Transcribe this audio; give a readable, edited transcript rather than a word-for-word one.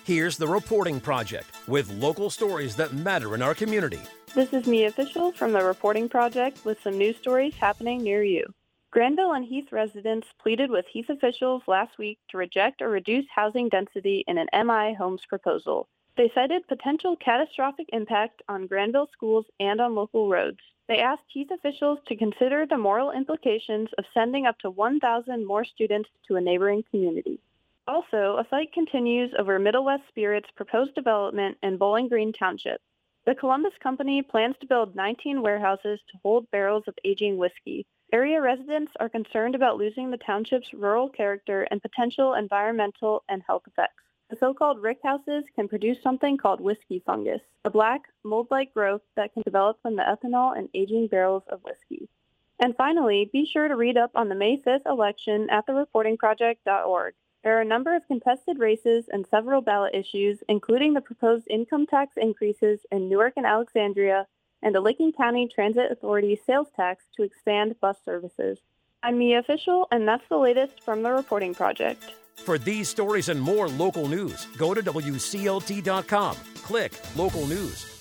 Here's The Reporting Project with local stories that matter in our community. This is Mia Official from The Reporting Project with some news stories happening near you. Granville and Heath residents pleaded with Heath officials last week to reject or reduce housing density in an MI Homes proposal. They cited potential catastrophic impact on Granville schools and on local roads. They asked Heath officials to consider the moral implications of sending up to 1,000 more students to a neighboring community. Also, a fight continues over Middle West Spirit's proposed development in Bowling Green Township. The Columbus Company plans to build 19 warehouses to hold barrels of aging whiskey. Area residents are concerned about losing the township's rural character and potential environmental and health effects. The so-called rickhouses can produce something called whiskey fungus, a black, mold-like growth that can develop from the ethanol in aging barrels of whiskey. And finally, be sure to read up on the May 5th election at thereportingproject.org. There are a number of contested races and several ballot issues, including the proposed income tax increases in Newark and Alexandria and the Licking County Transit Authority sales tax to expand bus services. I'm Mia Official, and that's the latest from The Reporting Project. For these stories and more local news, go to WCLT.com. Click Local News.